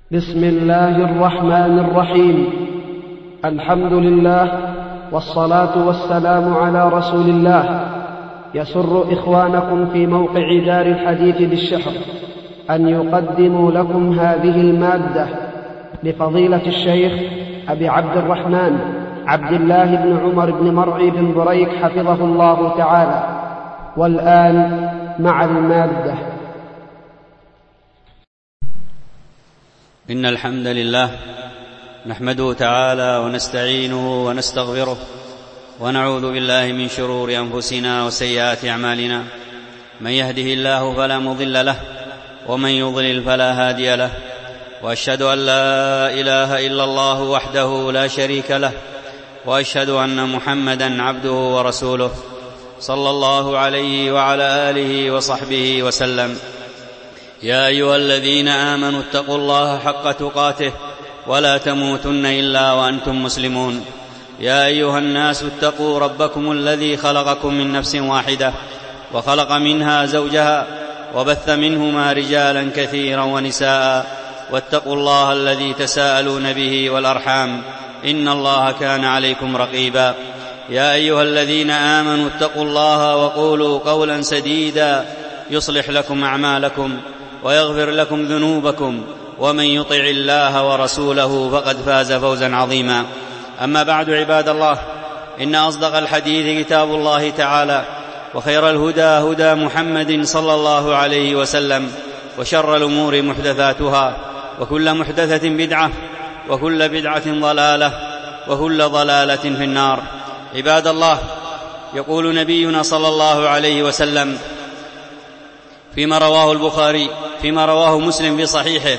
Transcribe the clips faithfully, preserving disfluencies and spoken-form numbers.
بسم الله الرحمن الرحيم. الحمد لله والصلاة والسلام على رسول الله. يسر إخوانكم في موقع دار الحديث بالشحر أن يقدموا لكم هذه المادة لفضيلة الشيخ أبي عبد الرحمن عبد الله بن عمر بن مرعي بن بريك حفظه الله تعالى. والآن مع المادة. إن الحمد لله نحمده تعالى ونستعينه ونستغفره ونعوذ بالله من شرور أنفسنا وسيئات أعمالنا. من يهده الله فلا مضل له ومن يضلل فلا هادي له، وأشهد أن لا إله إلا الله وحده لا شريك له، وأشهد أن محمدا عبده ورسوله صلى الله عليه وعلى آله وصحبه وسلم. يا أيها الذين آمنوا اتقوا الله حق تقاته ولا تموتن إلا وأنتم مسلمون. يا أيها الناس اتقوا ربكم الذي خلقكم من نفس واحدة وخلق منها زوجها وبث منهما رجالا كثيرا ونساء، واتقوا الله الذي تساءلون به والأرحام إن الله كان عليكم رقيبا. يا أيها الذين آمنوا اتقوا الله وقولوا قولا سديدا يصلح لكم أعمالكم ويغفر لكم ذنوبكم، ومن يطع الله ورسوله فقد فاز فوزا عظيما. أما بعد، عباد الله، إن أصدق الحديث كتاب الله تعالى، وخير الهدى هدى محمد صلى الله عليه وسلم، وشر الأمور محدثاتها، وكل محدثة بدعة، وكل بدعة ضلالة، وكل ضلالة في النار. عباد الله، يقول نبينا صلى الله عليه وسلم فيما رواه البخاري فيما رواه مسلم في صحيحه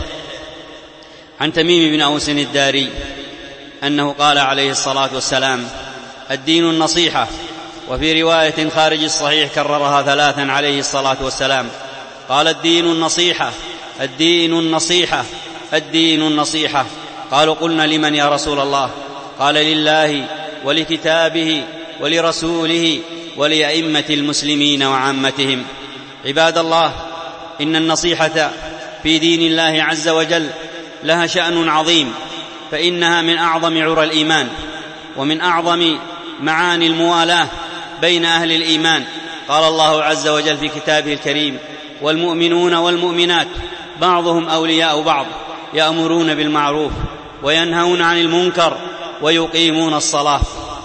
عن تميم بن أوس الداري أنه قال عليه الصلاة والسلام: الدين النصيحة. وفي رواية خارج الصحيح كررها ثلاثا عليه الصلاة والسلام، قال: الدين النصيحة، الدين النصيحة، الدين النصيحة. قالوا: قلنا لمن يا رسول الله؟ قال: لله ولكتابه ولرسوله ولأئمة المسلمين وعامتهم. عباد الله، إن النصيحة في دين الله عز وجل لها شأن عظيم، فإنها من أعظم عرى الإيمان ومن أعظم معاني الموالاة بين أهل الإيمان. قال الله عز وجل في كتابه الكريم: والمؤمنون والمؤمنات بعضهم أولياء بعض يأمرون بالمعروف وينهون عن المنكر ويقيمون الصلاة.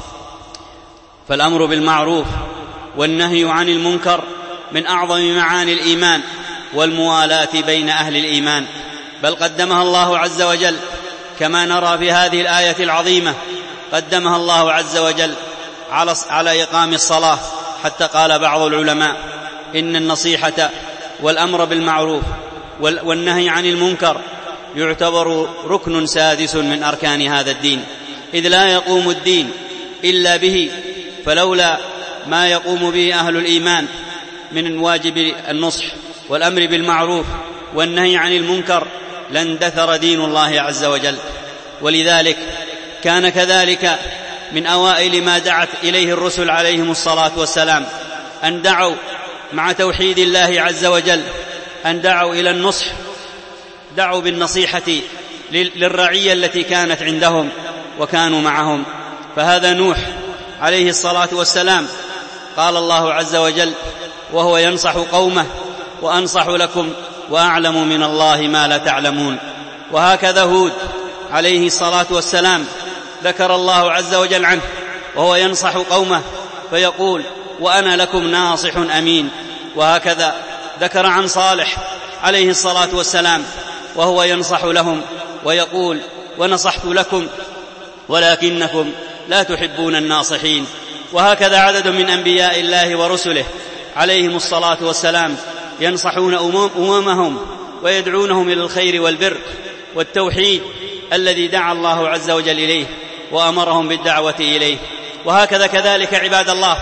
فالأمر بالمعروف والنهي عن المنكر من أعظم معاني الإيمان والموالاة بين أهل الإيمان، بل قدمها الله عز وجل كما نرى في هذه الآية العظيمة، قدمها الله عز وجل على إقام الصلاة، حتى قال بعض العلماء إن النصيحة والأمر بالمعروف والنهي عن المنكر يعتبر ركن سادس من أركان هذا الدين، إذ لا يقوم الدين إلا به. فلولا ما يقوم به أهل الإيمان من واجب النصح والأمر بالمعروف والنهي عن المنكر لاندثر دين الله عز وجل. ولذلك كان كذلك من أوائل ما دعت إليه الرسل عليهم الصلاة والسلام أن دعوا مع توحيد الله عز وجل، أن دعوا إلى النصح، دعوا بالنصيحة للرعية التي كانت عندهم وكانوا معهم. فهذا نوح عليه الصلاة والسلام قال الله عز وجل وهو ينصح قومه: وأنصح لكم وأعلم من الله ما لا تعلمون. وهكذا هود عليه الصلاة والسلام ذكر الله عز وجل عنه وهو ينصح قومه فيقول: وأنا لكم ناصح أمين. وهكذا ذكر عن صالح عليه الصلاة والسلام وهو ينصح لهم ويقول: ونصحت لكم ولكنكم لا تحبون الناصحين. وهكذا عدد من أنبياء الله ورسله عليهم الصلاة والسلام ينصحون أممهم ويدعونهم إلى الخير والبر والتوحيد الذي دعا الله عز وجل إليه وأمرهم بالدعوة إليه. وهكذا كذلك عباد الله،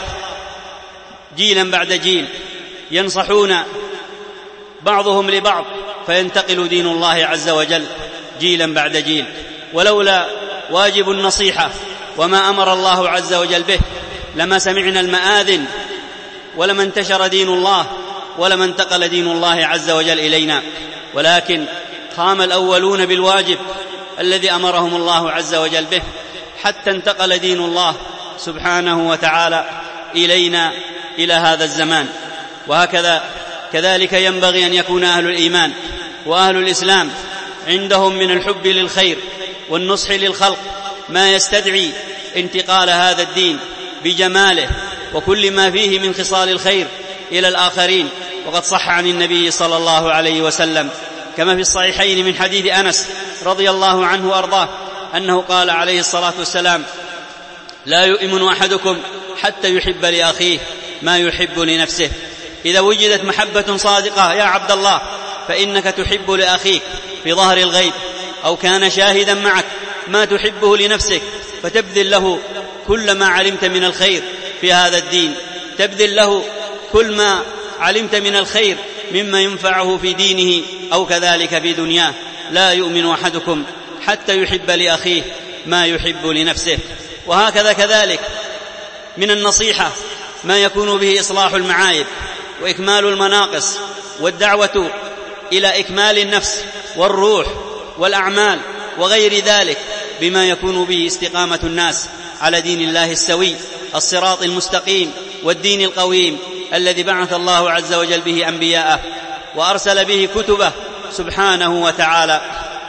جيلا بعد جيل ينصحون بعضهم لبعض، فينتقل دين الله عز وجل جيلا بعد جيل. ولولا واجب النصيحة وما أمر الله عز وجل به لما سمعنا المآذن ولما انتشر دين الله ولما انتقل دين الله عز وجل إلينا. ولكن قام الأولون بالواجب الذي أمرهم الله عز وجل به، حتى انتقل دين الله سبحانه وتعالى إلينا إلى هذا الزمان. وهكذا كذلك ينبغي أن يكون أهل الإيمان وأهل الإسلام عندهم من الحب للخير والنصح للخلق ما يستدعي انتقال هذا الدين بجماله وكل ما فيه من خصال الخير إلى الآخرين. وقد صح عن النبي صلى الله عليه وسلم كما في الصحيحين من حديث أنس رضي الله عنه وأرضاه أنه قال عليه الصلاة والسلام: لا يؤمن أحدكم حتى يحب لأخيه ما يحب لنفسه. إذا وجدت محبة صادقة يا عبد الله فإنك تحب لأخيك في ظهر الغيب أو كان شاهدا معك ما تحبه لنفسك، فتبذل له كل ما علمت من الخير في هذا الدين، تبذل له كل ما علمت من الخير مما ينفعه في دينه أو كذلك في دنياه. لا يؤمن أحدكم حتى يحب لأخيه ما يحب لنفسه. وهكذا كذلك من النصيحة ما يكون به إصلاح المعايب وإكمال المناقص والدعوة إلى إكمال النفس والروح والأعمال وغير ذلك بما يكون به استقامة الناس على دين الله السوي الصراط المستقيم والدين القويم الذي بعث الله عز وجل به أنبياءه وأرسل به كتبه سبحانه وتعالى.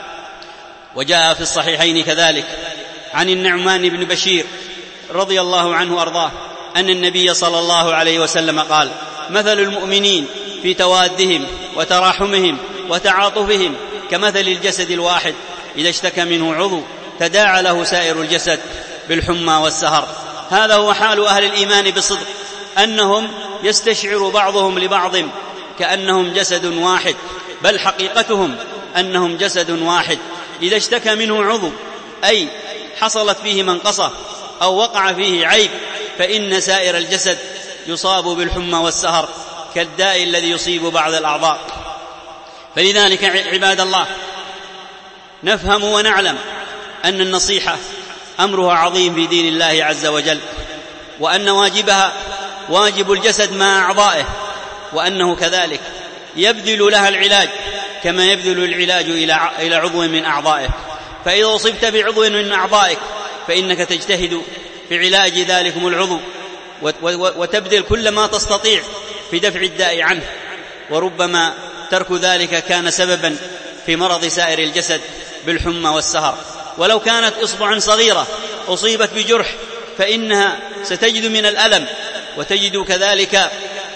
وجاء في الصحيحين كذلك عن النعمان بن بشير رضي الله عنه وأرضاه أن النبي صلى الله عليه وسلم قال: مثل المؤمنين في توادهم وتراحمهم وتعاطفهم كمثل الجسد الواحد إذا اشتكى منه عضو تداعى له سائر الجسد بالحمى والسهر. هذا هو حال أهل الإيمان بصدق، أنهم يستشعر بعضهم لبعض كأنهم جسد واحد، بل حقيقتهم أنهم جسد واحد. إذا اشتكى منه عضو أي حصلت فيه منقصة أو وقع فيه عيب فإن سائر الجسد يصاب بالحمى والسهر كالداء الذي يصيب بعض الأعضاء. فلذلك عباد الله نفهم ونعلم أن النصيحة أمرها عظيم في دين الله عز وجل، وأن واجبها واجب الجسد مع أعضائه، وأنه كذلك يبذل لها العلاج كما يبذل العلاج إلى عضو من أعضائه. فإذا أصبت بعضو من أعضائك فإنك تجتهد في علاج ذلكم العضو وتبذل كل ما تستطيع في دفع الداء عنه، وربما ترك ذلك كان سببا في مرض سائر الجسد بالحمى والسهر. ولو كانت إصبع صغيرة أصيبت بجرح فإنها ستجد من الألم وتجد كذلك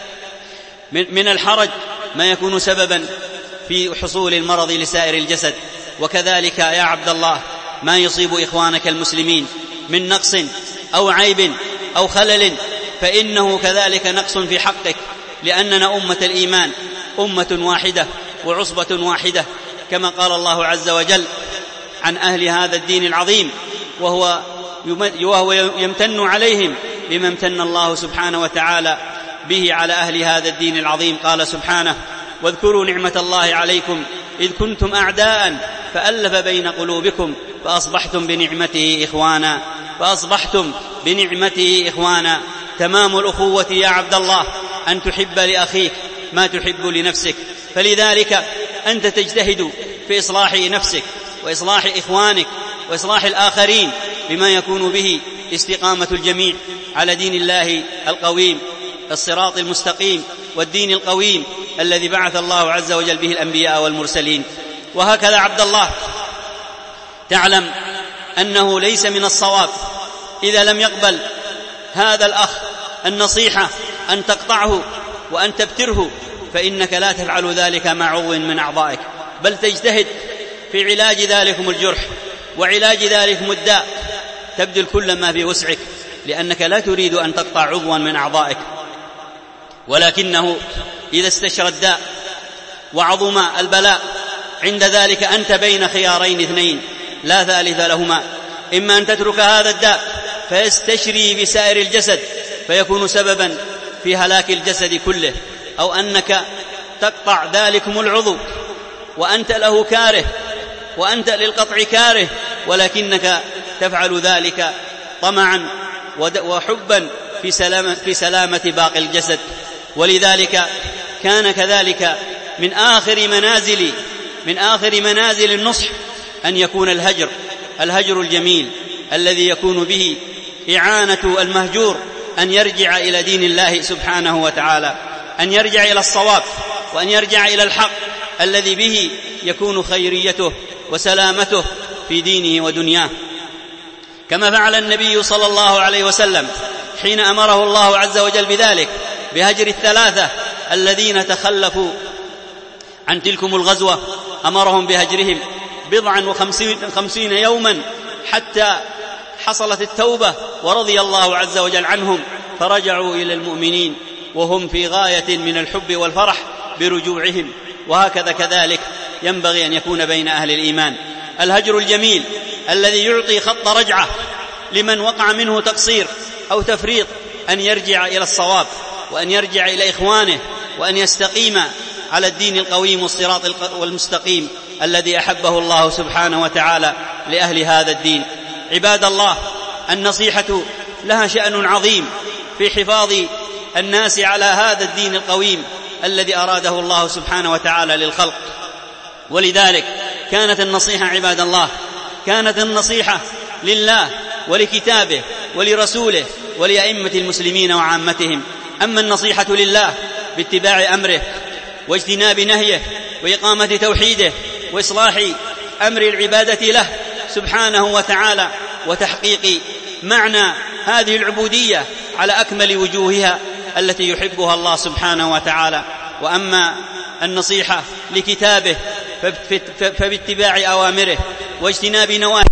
من الحرج ما يكون سببا في حصول المرض لسائر الجسد. وكذلك يا عبد الله ما يصيب إخوانك المسلمين من نقص أو عيب أو خلل فإنه كذلك نقص في حقك، لأننا أمة الإيمان أمة واحدة وعصبة واحدة، كما قال الله عز وجل عن أهل هذا الدين العظيم وهو وهو يمتن عليهم بما امتن الله سبحانه وتعالى به على أهل هذا الدين العظيم. قال سبحانه: واذكروا نعمة الله عليكم إذ كنتم أعداء فألف بين قلوبكم فأصبحتم بنعمته إخوانا فأصبحتم بنعمته إخوانا. تمام الأخوة يا عبد الله أن تحب لأخيك ما تحب لنفسك، فلذلك أنت تجتهد في إصلاح نفسك وإصلاح إخوانك وإصلاح الآخرين بما يكون به استقامة الجميع على دين الله القويم الصراط المستقيم والدين القويم الذي بعث الله عز وجل به الأنبياء والمرسلين. وهكذا عبد الله تعلم أنه ليس من الصواب إذا لم يقبل هذا الأخ النصيحة أن تقطعه وأن تبتره، فإنك لا تفعل ذلك مع عضو من أعضائك، بل تجتهد في علاج ذلكم الجرح وعلاج ذلكم الداء، تبذل كل ما في وسعك، لأنك لا تريد أن تقطع عضوا من أعضائك. ولكنه إذا استشرى الداء وعظم البلاء عند ذلك أنت بين خيارين اثنين لا ثالث لهما: إما أن تترك هذا الداء فيستشري بسائر الجسد فيكون سببا في هلاك الجسد كله، أو أنك تقطع ذلكم العضو وأنت له كاره وأنت للقطع كاره، ولكنك تفعل ذلك طمعا وحبا في سلامة, في سلامة باقي الجسد. ولذلك كان كذلك من آخر منازل من آخر منازل النصح أن يكون الهجر الهجر الجميل الذي يكون به إعانة المهجور أن يرجع إلى دين الله سبحانه وتعالى، أن يرجع إلى الصواب، وأن يرجع إلى الحق الذي به يكون خيريته وسلامته في دينه ودنياه، كما فعل النبي صلى الله عليه وسلم حين أمره الله عز وجل بذلك بهجر الثلاثة الذين تخلفوا عن تلكم الغزوة. أمرهم بهجرهم بضعا وخمسين يوما حتى حصلت التوبة ورضي الله عز وجل عنهم، فرجعوا إلى المؤمنين وهم في غاية من الحب والفرح برجوعهم. وهكذا كذلك ينبغي أن يكون بين أهل الإيمان الهجر الجميل الذي يعطي خط رجعة لمن وقع منه تقصير أو تفريط، أن يرجع إلى الصواب، وأن يرجع إلى إخوانه، وأن يستقيم على الدين القويم والصراط والمستقيم الذي أحبه الله سبحانه وتعالى لأهل هذا الدين. عباد الله، النصيحة لها شأن عظيم في حفاظ الناس على هذا الدين القويم الذي أراده الله سبحانه وتعالى للخلق. ولذلك كانت النصيحة عباد الله كانت النصيحة لله ولكتابه ولرسوله ولأئمة المسلمين وعامتهم. أما النصيحة لله باتباع أمره واجتناب نهيه وإقامة توحيده وإصلاح أمر العبادة له سبحانه وتعالى وتحقيق معنى هذه العبودية على أكمل وجوهها التي يحبها الله سبحانه وتعالى. وأما النصيحة لكتابه فباتباع أوامره واجتناب نواهيه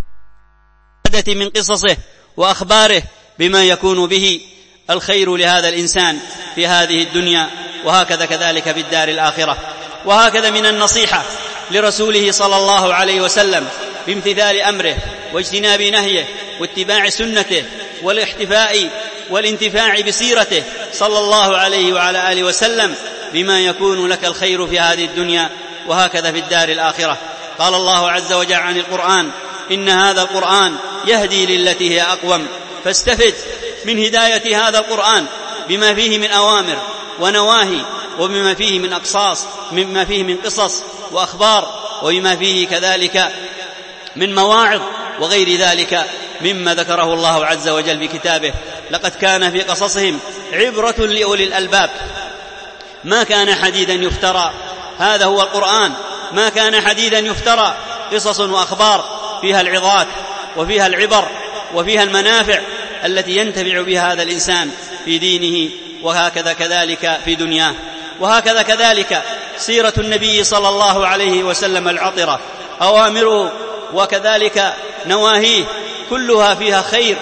من قصصه وأخباره بما يكون به الخير لهذا الإنسان في هذه الدنيا، وهكذا كذلك في الدار الآخرة. وهكذا من النصيحة لرسوله صلى الله عليه وسلم بامتثال أمره واجتناب نهيه واتباع سنته والاحتفاء والانتفاع بسيرته صلى الله عليه وعلى آله وسلم بما يكون لك الخير في هذه الدنيا وهكذا في الدار الآخرة. قال الله عز وجل عن القرآن: إن هذا القرآن يهدي للتي هي أقوم، فاستفد من هداية هذا القرآن بما فيه من أوامر ونواهي، وبما فيه من أقصاص مما فيه من قصص وأخبار، وبما فيه كذلك من مواعظ وغير ذلك مما ذكره الله عز وجل في كتابه. لقد كان في قصصهم عبرة لأولي الألباب، ما كان حديثا يفترى، هذا هو القرآن، ما كان حديثا يفترى، قصص وأخبار فيها العظات وفيها العبر وفيها المنافع التي ينتفع بها هذا الإنسان في دينه وهكذا كذلك في دنياه. وهكذا كذلك سيرة النبي صلى الله عليه وسلم العطرة، أوامره وكذلك نواهيه كلها فيها خير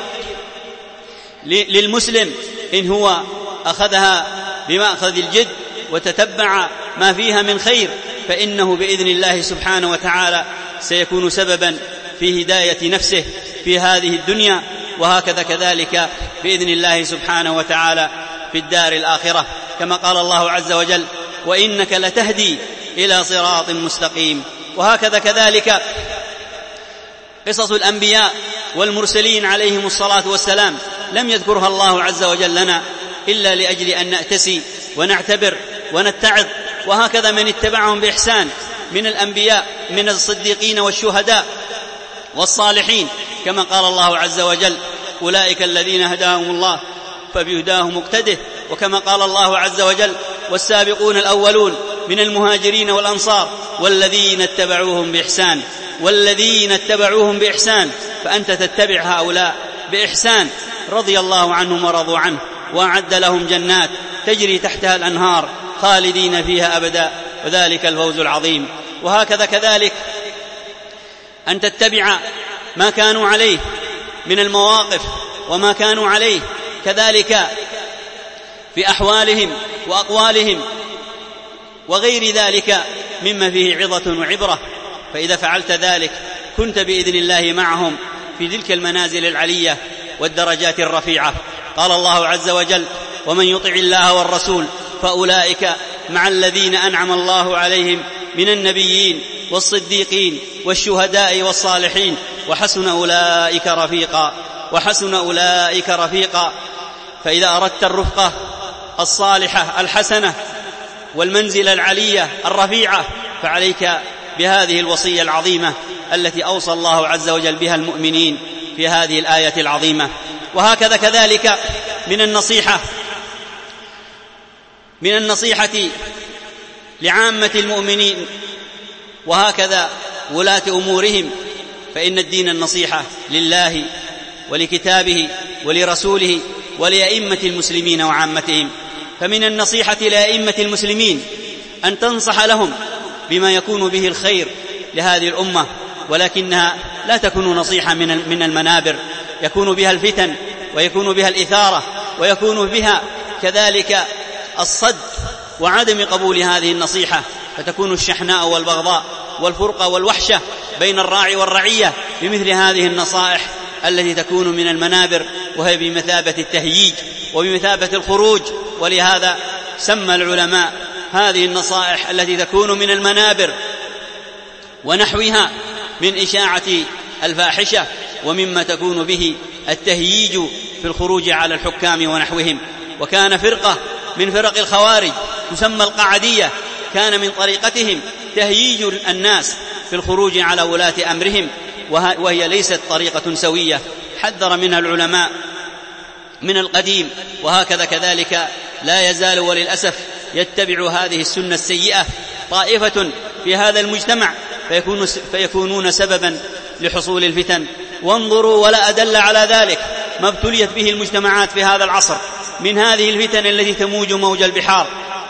للمسلم إن هو أخذها بمأخذ الجد وتتبع ما فيها من خير، فإنه بإذن الله سبحانه وتعالى سيكون سببا في هداية نفسه في هذه الدنيا، وهكذا كذلك بإذن الله سبحانه وتعالى في الدار الآخرة، كما قال الله عز وجل: وإنك لتهدي إلى صراط مستقيم. وهكذا كذلك قصص الأنبياء والمرسلين عليهم الصلاة والسلام لم يذكرها الله عز وجل لنا إلا لأجل أن نأتسي ونعتبر ونتعظ. وهكذا من اتبعهم بإحسان من الأنبياء من الصديقين والشهداء والصالحين، كما قال الله عز وجل: أولئك الذين هداهم الله فبهداه مقتده. وكما قال الله عز وجل: والسابقون الأولون من المهاجرين والأنصار والذين اتبعوهم بإحسان والذين اتبعوهم بإحسان فأنت تتبع هؤلاء بإحسان رضي الله عنهم ورضوا عنه وأعد لهم جنات تجري تحتها الأنهار خالدين فيها أبدا وذلك الفوز العظيم. وهكذا كذلك أن تتبع ما كانوا عليه من المواقف وما كانوا عليه كذلك في أحوالهم وأقوالهم وغير ذلك مما فيه عظة وعبرة، فإذا فعلت ذلك كنت بإذن الله معهم في تلك المنازل العلية والدرجات الرفيعة. قال الله عز وجل: ومن يطع الله والرسول فأولئك مع الذين أنعم الله عليهم من النبيين والصديقين والشهداء والصالحين وحسن أولئك رفيقا وحسن أولئك رفيقا. فإذا أردت الرفقة الصالحة الحسنة والمنزلة العلية الرفيعة فعليك بهذه الوصية العظيمة التي أوصى الله عز وجل بها المؤمنين في هذه الآية العظيمة. وهكذا كذلك من النصيحة من النصيحة لعامة المؤمنين وهكذا ولاة أمورهم، فإن الدين النصيحة لله ولكتابه ولرسوله ولأئمة المسلمين وعامتهم. فمن النصيحة لأئمة المسلمين أن تنصح لهم بما يكون به الخير لهذه الأمة، ولكنها لا تكون نصيحة من المنابر يكون بها الفتن ويكون بها الإثارة ويكون بها كذلك الصد وعدم قبول هذه النصيحة، فتكون الشحناء والبغضاء والفرقة والوحشة بين الراعي والرعية بمثل هذه النصائح التي تكون من المنابر، وهي بمثابة التهييج وبمثابة الخروج. ولهذا سمى العلماء هذه النصائح التي تكون من المنابر ونحوها من إشاعة الفاحشة، ومما تكون به التهييج في الخروج على الحكام ونحوهم. وكان فرقة من فرق الخوارج تسمى القعدية، كان من طريقتهم تهييج الناس في الخروج على ولاة أمرهم، وهي ليست طريقة سوية، حذر منها العلماء من القديم. وهكذا كذلك لا يزال وللأسف يتبع هذه السنة السيئة طائفة في هذا المجتمع فيكون فيكونون سببا لحصول الفتن. وانظروا ولا أدل على ذلك ما ابتليت به المجتمعات في هذا العصر من هذه الفتن التي تموج موج البحار،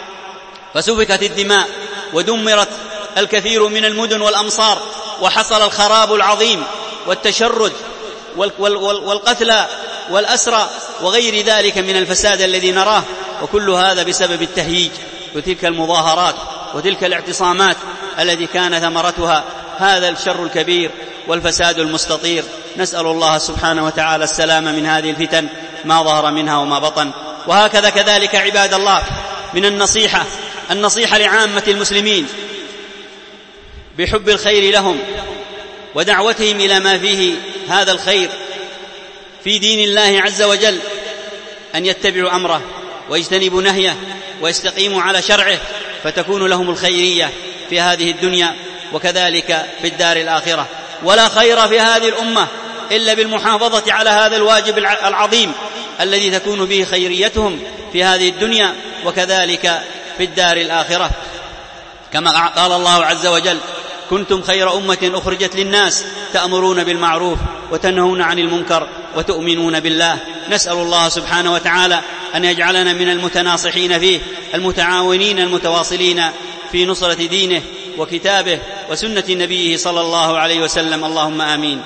فسفكت الدماء ودمرت الكثير من المدن والأمصار، وحصل الخراب العظيم والتشرد والقتلى والأسرى وغير ذلك من الفساد الذي نراه، وكل هذا بسبب التهييج وتلك المظاهرات وتلك الاعتصامات التي كان ثمرتها هذا الشر الكبير والفساد المستطير. نسأل الله سبحانه وتعالى السلام من هذه الفتن ما ظهر منها وما بطن. وهكذا كذلك عباد الله من النصيحة النصيحة لعامة المسلمين بحب الخير لهم ودعوتهم إلى ما فيه هذا الخير في دين الله عز وجل، أن يتبعوا أمره ويجتنبوا نهيه ويستقيموا على شرعه، فتكون لهم الخيرية في هذه الدنيا وكذلك في الدار الآخرة. ولا خير في هذه الأمة إلا بالمحافظة على هذا الواجب العظيم الذي تكون به خيريتهم في هذه الدنيا وكذلك في الدار الآخرة. كما قال الله عز وجل: كنتم خير أمة أخرجت للناس تأمرون بالمعروف وتنهون عن المنكر وتؤمنون بالله. نسأل الله سبحانه وتعالى أن يجعلنا من المتناصحين فيه المتعاونين المتواصلين في نصرة دينه وكتابه وسنة نبيه صلى الله عليه وسلم. اللهم آمين.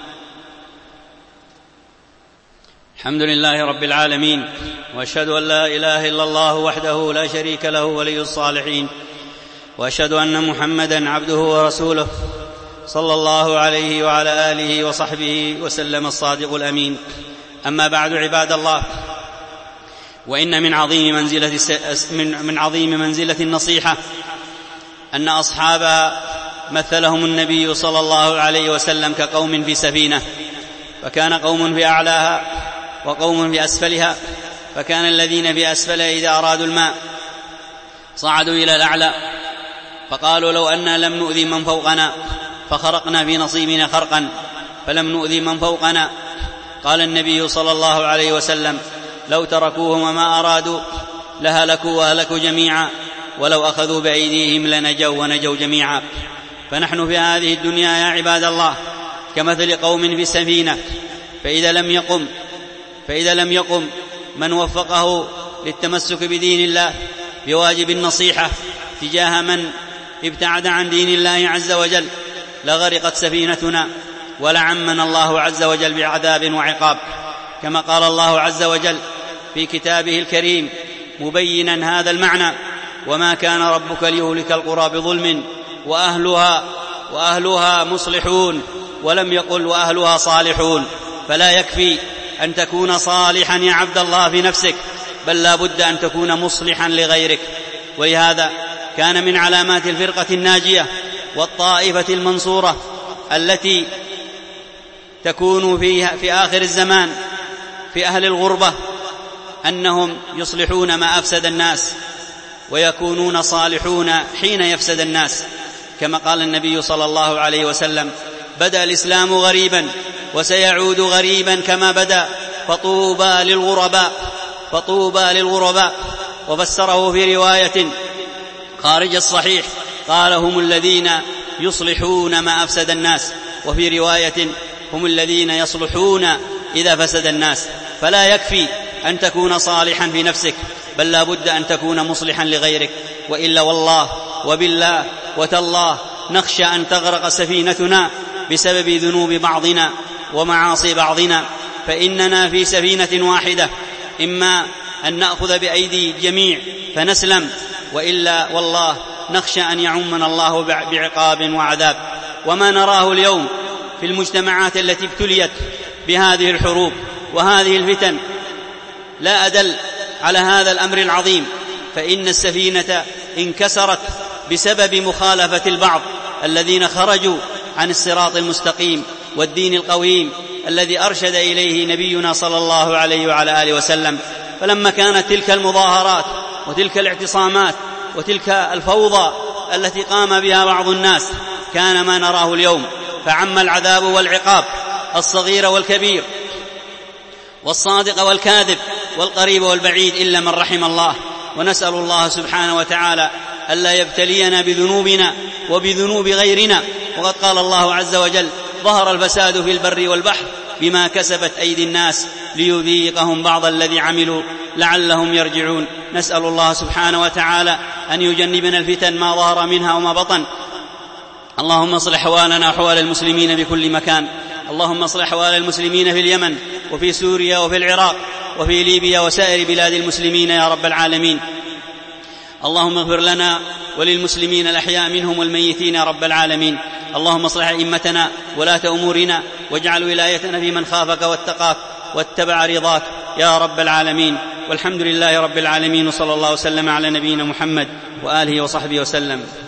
الحمد لله رب العالمين، وأشهد أن لا إله إلا الله وحده لا شريك له ولي الصالحين، وأشهد أن محمدًا عبده ورسوله صلى الله عليه وعلى آله وصحبه وسلم الصادق الأمين. أما بعد عباد الله، وإن من عظيم منزلة من عظيم منزلة النصيحة أن أصحابها مثلهم النبي صلى الله عليه وسلم كقوم في سفينة، فكان قوم في أعلاها وقوم في أسفلها، فكان الذين في أسفلها إذا أرادوا الماء صعدوا إلى الأعلى فقالوا: لو أنا لم نؤذي من فوقنا فخرقنا في نصيبنا خرقا فلم نؤذي من فوقنا. قال النبي صلى الله عليه وسلم: لو تركوهم وما أرادوا لهلكوا وهلكوا جميعا، ولو أخذوا بأيديهم لنجوا ونجوا جميعا. فنحن في هذه الدنيا يا عباد الله كمثل قوم في السفينة، فإذا لم يقم فإذا لم يقم من وفقه للتمسك بدين الله بواجب النصيحة تجاه من ابتعد عن دين الله عز وجل لغرقت سفينتنا ولعمنا الله عز وجل بعذاب وعقاب. كما قال الله عز وجل في كتابه الكريم مبينا هذا المعنى: وما كان ربك ليهلك القرى بظلم وأهلها وأهلها مصلحون، ولم يقل وأهلها صالحون. فلا يكفي أن تكون صالحا يا عبد الله في نفسك، بل لا بد أن تكون مصلحا لغيرك. ولهذا كان من علامات الفرقة الناجية والطائفة المنصورة التي تكون فيها في آخر الزمان في أهل الغربة أنهم يصلحون ما أفسد الناس ويكونون صالحون حين يفسد الناس. كما قال النبي صلى الله عليه وسلم: بدأ الإسلام غريبا وسيعود غريبا كما بدأ، فطوبى للغرباء فطوبى للغرباء. وفسره في رواية خارج الصحيح قال: هم الذين يصلحون ما أفسد الناس، وفي رواية: هم الذين يصلحون إذا فسد الناس. فلا يكفي أن تكون صالحا في نفسك، بل لا بد أن تكون مصلحا لغيرك، وإلا والله وبالله وتالله نخشى أن تغرق سفينتنا بسبب ذنوب بعضنا ومعاصي بعضنا، فإننا في سفينة واحدة، إما أن نأخذ بأيدي الجميع فنسلم، وإلا والله نخشى أن يعمنا الله بعقاب وعذاب. وما نراه اليوم في المجتمعات التي ابتليت بهذه الحروب وهذه الفتن لا أدل على هذا الأمر العظيم، فإن السفينة انكسرت بسبب مخالفة البعض الذين خرجوا عن الصراط المستقيم والدين القويم الذي أرشد إليه نبينا صلى الله عليه وعلى آله وسلم. فلما كانت تلك المظاهرات وتلك الاعتصامات وتلك الفوضى التي قام بها بعض الناس كان ما نراه اليوم، فعم العذاب والعقاب الصغير والكبير والصادق والكاذب والقريب والبعيد إلا من رحم الله. ونسأل الله سبحانه وتعالى ألا يبتلينا بذنوبنا وبذنوب غيرنا. وقد قال الله عز وجل: ظهر الفساد في البر والبحر بما كسبت أيدي الناس ليذيقهم بعض الذي عملوا لعلهم يرجعون. نسأل الله سبحانه وتعالى أن يجنبنا الفتن ما ظهر منها وما بطن. اللهم اصلح أحوالنا وأحوال المسلمين بكل مكان. اللهم اصلح أحوال المسلمين في اليمن وفي سوريا وفي العراق وفي ليبيا وسائر بلاد المسلمين يا رب العالمين. اللهم اغفر لنا وللمسلمين الأحياء منهم والميتين يا رب العالمين. اللهم اصلح أئمتنا ولاة أمورنا، واجعل ولايتنا في من خافك واتقاك واتبع رضاك يا رب العالمين. والحمد لله رب العالمين، وصلى الله وسلم على نبينا محمد وآله وصحبه وسلم.